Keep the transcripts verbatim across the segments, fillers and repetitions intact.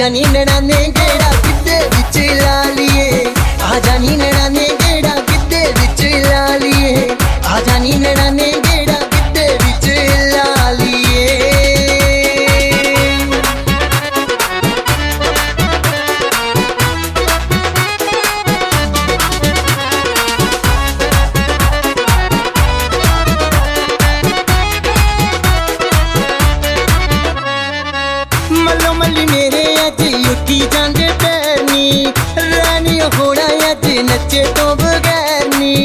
आजा नी नैणाने गेड़ा गिद्धे विच ला लिए, आजा नी नैणाने गेड़ा गिद्धे विच ला लिए, आजा नी नैणाने गेड़ा गिद्धे विच ला लिए। मल्लो मल्ली मेरे अज उठी जांदे पैर नी, रानी होना अज नचे तो बगैर नी।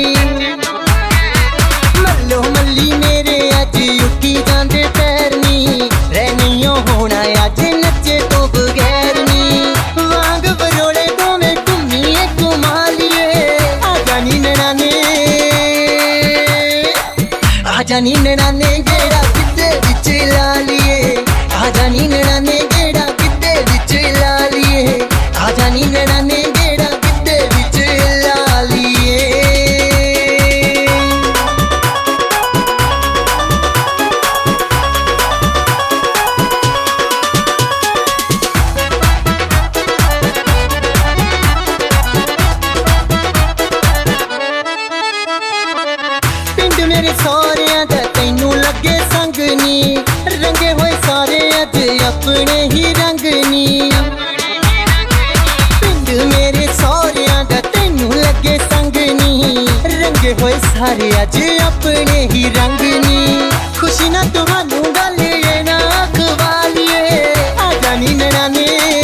मल्लो मल्ली मेरे अज उठी जांदे पैर नी, रानी होना अज नचे तो बगैर नी। वांग बरोड़े दोवें घूमिए घुमा लिए, आजा नी नैणाने, आजा नी नैणाने गेड़ा गिद्धे विच ला लिए, आजा नी नैणाने गेड़ा गिद्धे विच ला लिए, आजा नी नैणाने गेड़ा गिद्धे विच ला लिए। पिंड मेरे सौरियां दा तैनू लगे संग नी, रंगे होए सारे अज अपने ही रंग नी। पिंड मेरे सौरियां दा तैनू लगे संग नी, रंगे होए सारे अज अपने ही रंग नी। खुशी ना तुहानू गल ये ना खवालिए, आजा नी नैणाने,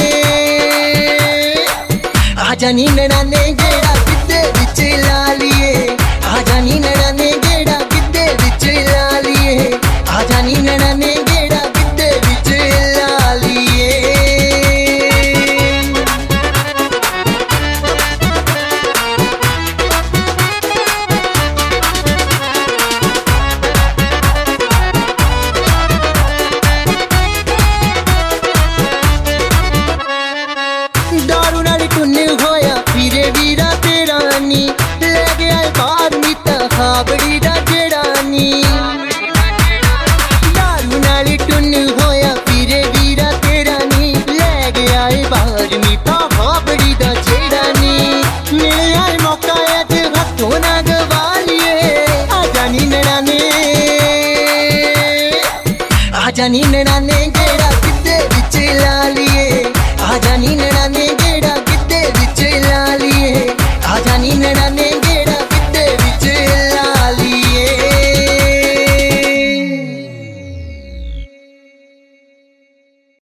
आजा नी नैणाने गेड़ा गिद्धे विच ला लिए, आजा नी नैणाने गेड़ा गिद्धे विच ला लिए, आजा नी नैणाने गेड़ा गिद्धे विच ला लिए। दारू नाल टुन्न होया फिरे वीरा तेरा नी, ले गया बाहर मीता हाबड़ी दा जेड़ा नी। दारू नाल टुन्न होया फिरे वीरा तेरा नी, ले गया बाहर मीता हाबड़ी दा जेड़ा नी। मिलिया मौका अज हथों ना गवा लिए, आजा नी नैणाने, आजा नी नैणाने गेड़ा गिद्धे विच ला लिए, आजा नी नैणाने